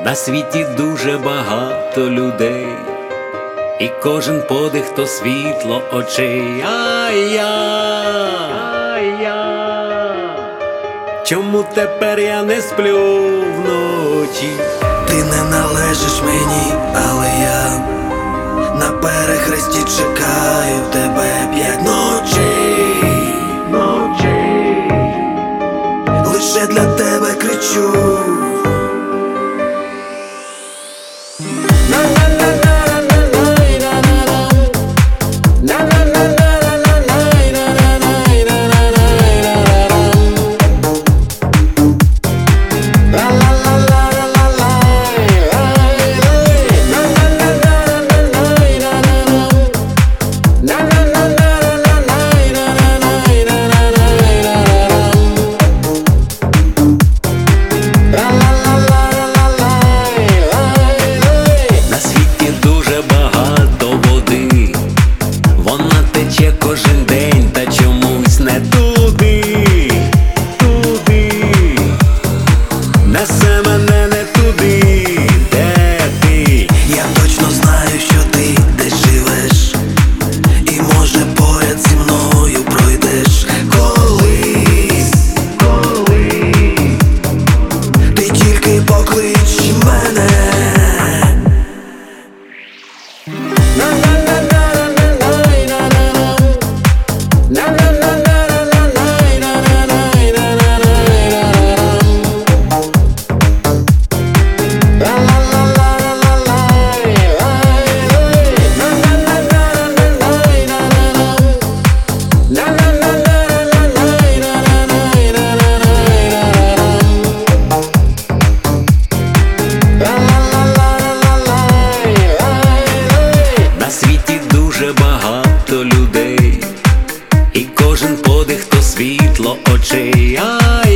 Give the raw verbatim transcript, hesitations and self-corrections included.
На світі дуже багато людей, і кожен подих то світло очей. А я, а я, чому тепер я не сплю вночі? Ти не належиш мені, але я на перехресті чекаю тебе п'ять ночей, ночей. Лише для тебе кричу. Кожен день, та чомусь не туди, туди, несе мене не туди, де ти. Я точно знаю, що ти десь живеш, і може поряд зі мною пройдеш колись, колись. Ти тільки поклич мене. Багато людей, і кожен подих то світло очей.